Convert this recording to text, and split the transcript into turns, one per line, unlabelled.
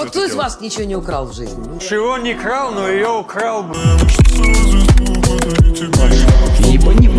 вот кто из вас ничего не украл в жизни?
Чего не крал, но ее украл бы.
Ибо не